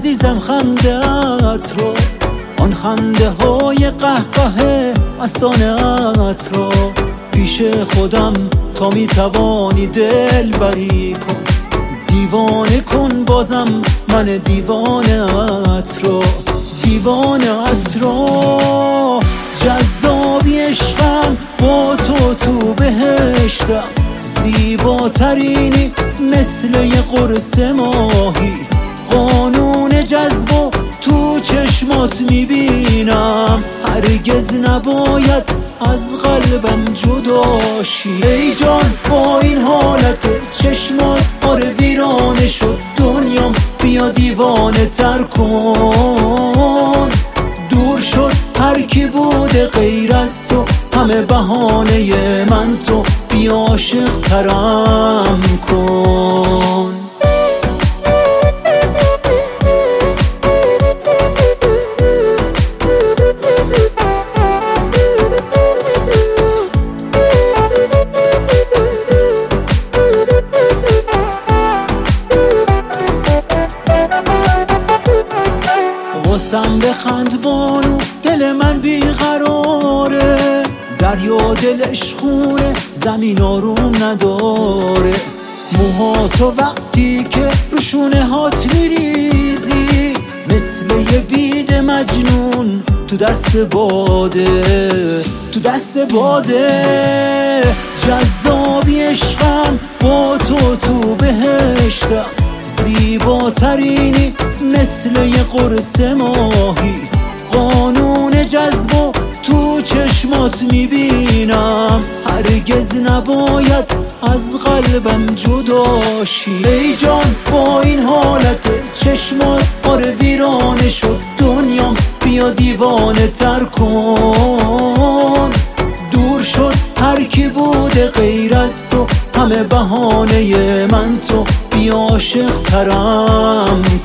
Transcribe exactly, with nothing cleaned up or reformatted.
عزیزم خنده‌ات رو، آن خنده های قهقه مستانه‌ات رو پیش خودم تا میتوانی دل بری کن، دیوانه کن بازم من دیوانه‌ات رو، دیوانه‌ات رو. جذابی عشقم با تو تو بهشتم، زیباترینی مثل یه قرص ماهی، قانون جذب و تو چشمات میبینم، هرگز نباید از قلبم جداشی. ای جان با این حالت چشمات آره ویرانه شد دنیام، بیا دیوانه تر کن، دور شد هر کی بوده غیر از تو، همه بهانه من تو، بیا عاشق ترم کن. واسم بخند بانو دل من بیقراره، دریا دلش خونه زمین آروم نداره، موهاتو وقتی که روشونه هات میریزی مثل یه بید مجنون تو دست باده، تو دست باده. جذابی عشقم با تو تو بهشتم، زیباترینی مثل یه قرص ماهی، قانون جذب و تو چشمات میبینم، هرگز نباید از قلبم جداشی. ای جان با این حالت چشمات آره ویرانه شد دنیام، بیا دیوانه تر کن، دور شد هر کی بوده غیر از تو، همه بهانه من تو، بیا عاشق ترم